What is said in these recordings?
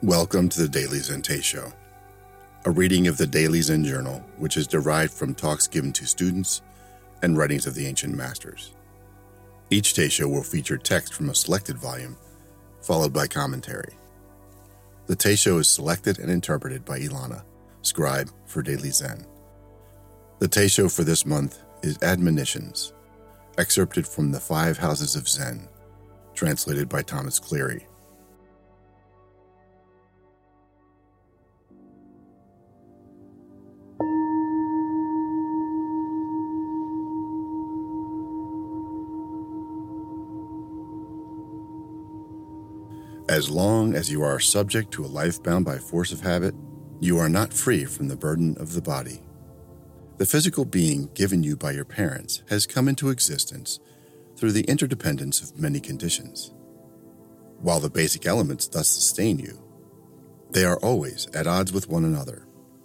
Welcome to the Daily Zen Show, a reading of the Daily Zen Journal, which is derived from talks given to students and writings of the ancient masters. Each Teisho will feature text from a selected volume, followed by commentary. The Teisho is selected and interpreted by Ilana, scribe for Daily Zen. The Teisho for this month is Admonitions, excerpted from the Five Houses of Zen, translated by Thomas Cleary. As long as you are subject to a life bound by force of habit, you are not free from the burden of the body. The physical being given you by your parents has come into existence through the interdependence of many conditions. While the basic elements thus sustain you, they are always at odds with one another.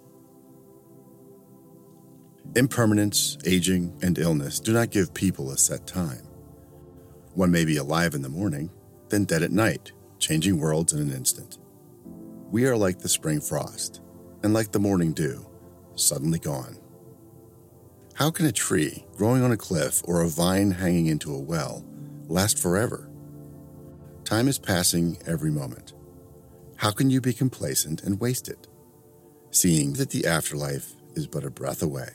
Impermanence, aging, and illness do not give people a set time. One may be alive in the morning, then dead at night, changing worlds in an instant. We are like the spring frost, and like the morning dew, suddenly gone. How can a tree growing on a cliff or a vine hanging into a well last forever? Time is passing every moment. How can you be complacent and waste it, seeing that the afterlife is but a breath away?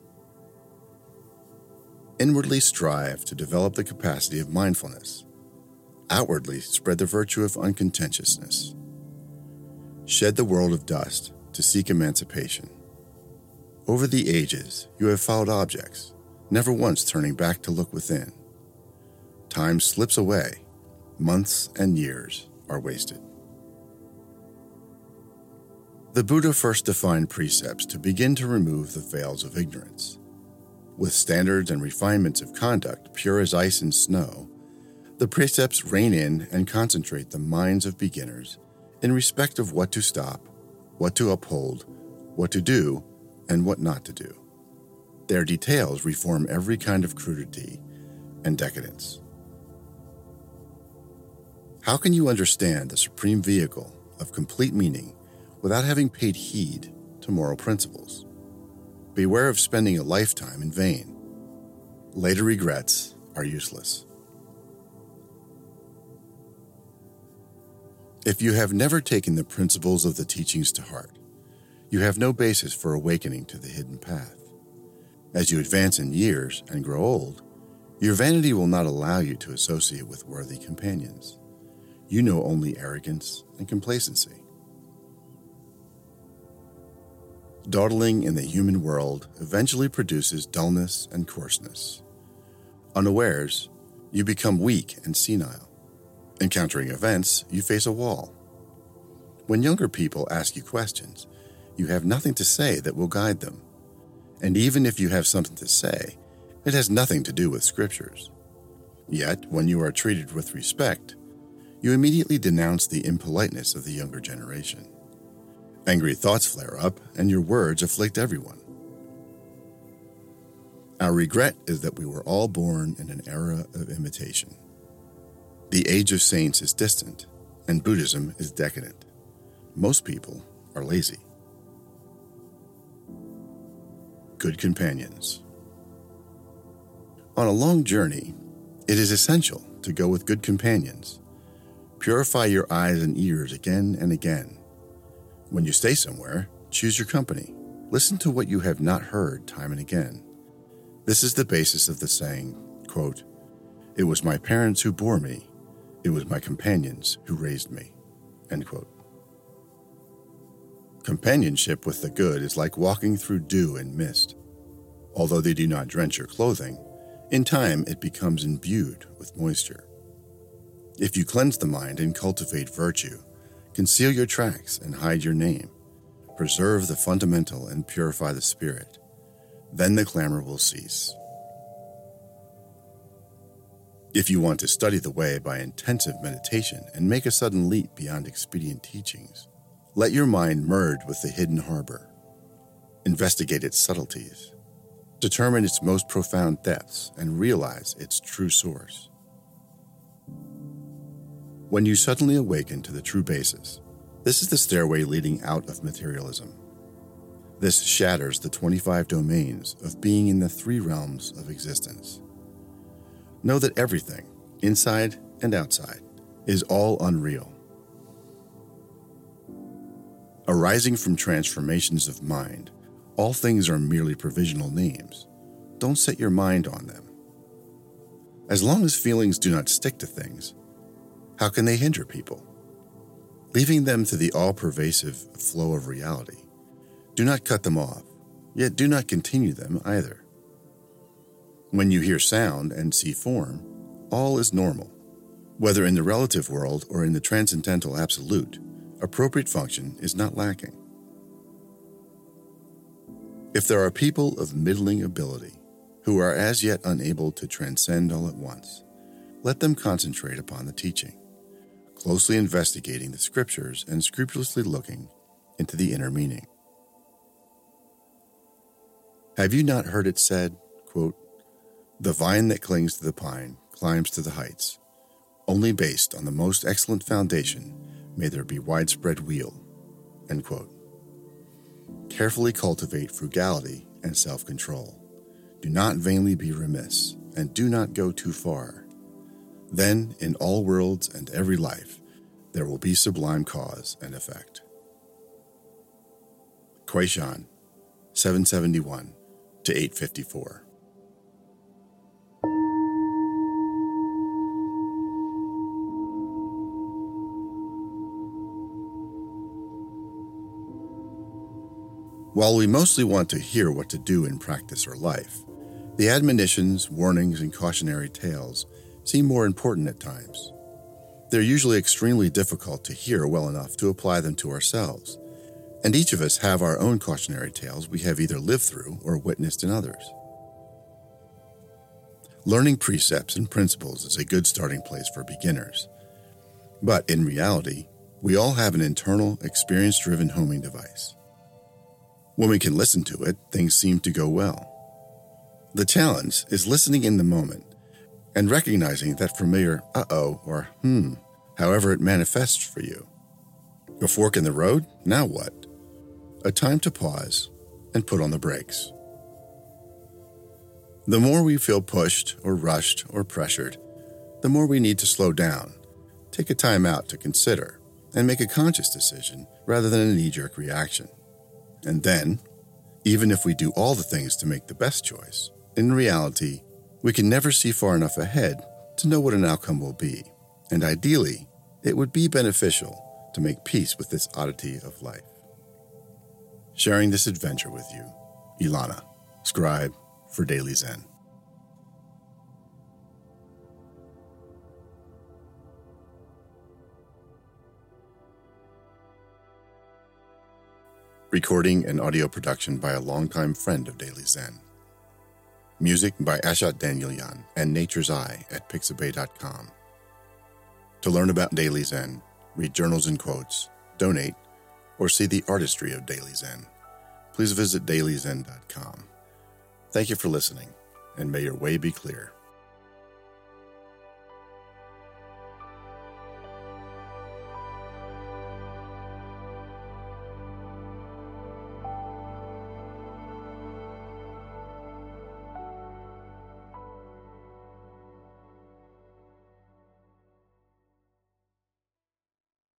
Inwardly strive to develop the capacity of mindfulness. Outwardly spread the virtue of uncontentiousness. Shed the world of dust to seek emancipation. Over the ages, you have followed objects, never once turning back to look within. Time slips away, months and years are wasted. The Buddha first defined precepts to begin to remove the veils of ignorance. With standards and refinements of conduct pure as ice and snow, the precepts rein in and concentrate the minds of beginners in respect of what to stop, what to uphold, what to do, and what not to do. Their details reform every kind of crudity and decadence. How can you understand the supreme vehicle of complete meaning without having paid heed to moral principles? Beware of spending a lifetime in vain. Later regrets are useless. If you have never taken the principles of the teachings to heart, you have no basis for awakening to the hidden path. As you advance in years and grow old, your vanity will not allow you to associate with worthy companions. You know only arrogance and complacency. Dawdling in the human world eventually produces dullness and coarseness. Unawares, you become weak and senile. Encountering events, you face a wall. When younger people ask you questions, you have nothing to say that will guide them. And even if you have something to say, it has nothing to do with scriptures. Yet, when you are treated with respect, you immediately denounce the impoliteness of the younger generation. Angry thoughts flare up, and your words afflict everyone. Our regret is that we were all born in an era of imitation. The age of saints is distant, and Buddhism is decadent. Most people are lazy. Good companions. On a long journey, it is essential to go with good companions. Purify your eyes and ears again and again. When you stay somewhere, choose your company. Listen to what you have not heard time and again. This is the basis of the saying, quote, "It was my parents who bore me. It was my companions who raised me," end quote. Companionship with the good is like walking through dew and mist. Although they do not drench your clothing, in time it becomes imbued with moisture. If you cleanse the mind and cultivate virtue, conceal your tracks and hide your name, preserve the fundamental and purify the spirit, then the clamor will cease. If you want to study the way by intensive meditation and make a sudden leap beyond expedient teachings, let your mind merge with the hidden harbor. Investigate its subtleties. Determine its most profound depths and realize its true source. When you suddenly awaken to the true basis, This is the stairway leading out of materialism. This shatters the 25 domains of being in the 3 realms of existence. Know that everything, inside and outside, is all unreal. Arising from transformations of mind, all things are merely provisional names. Don't set your mind on them. As long as feelings do not stick to things, how can they hinder people? Leaving them to the all-pervasive flow of reality, do not cut them off, yet do not continue them either. When you hear sound and see form, all is normal. Whether in the relative world or in the transcendental absolute, appropriate function is not lacking. If there are people of middling ability who are as yet unable to transcend all at once, let them concentrate upon the teaching, closely investigating the scriptures and scrupulously looking into the inner meaning. Have you not heard it said, quote, "The vine that clings to the pine climbs to the heights. Only based on the most excellent foundation may there be widespread weal," end quote. Carefully cultivate frugality and self-control. Do not vainly be remiss, and do not go too far. Then, in all worlds and every life, there will be sublime cause and effect. Kuei Shan, 771 to 854. While we mostly want to hear what to do in practice or life, the admonitions, warnings, and cautionary tales seem more important at times. They're usually extremely difficult to hear well enough to apply them to ourselves, and each of us have our own cautionary tales we have either lived through or witnessed in others. Learning precepts and principles is a good starting place for beginners, but in reality, we all have an internal, experience-driven homing device. When we can listen to it, things seem to go well. The challenge is listening in the moment and recognizing that familiar uh-oh or however it manifests for you. A fork in the road? Now what? A time to pause and put on the brakes. The more we feel pushed or rushed or pressured, the more we need to slow down, take a time out to consider, and make a conscious decision rather than a knee-jerk reaction. And then, even if we do all the things to make the best choice, in reality, we can never see far enough ahead to know what an outcome will be, and ideally, it would be beneficial to make peace with this oddity of life. Sharing this adventure with you, Ilana, scribe for Daily Zen. Recording and audio production by a longtime friend of Daily Zen. Music by Ashat Danielyan and Nature's Eye at Pixabay.com. To learn about Daily Zen, read journals and quotes, donate, or see the artistry of Daily Zen, please visit dailyzen.com. Thank you for listening, and may your way be clear.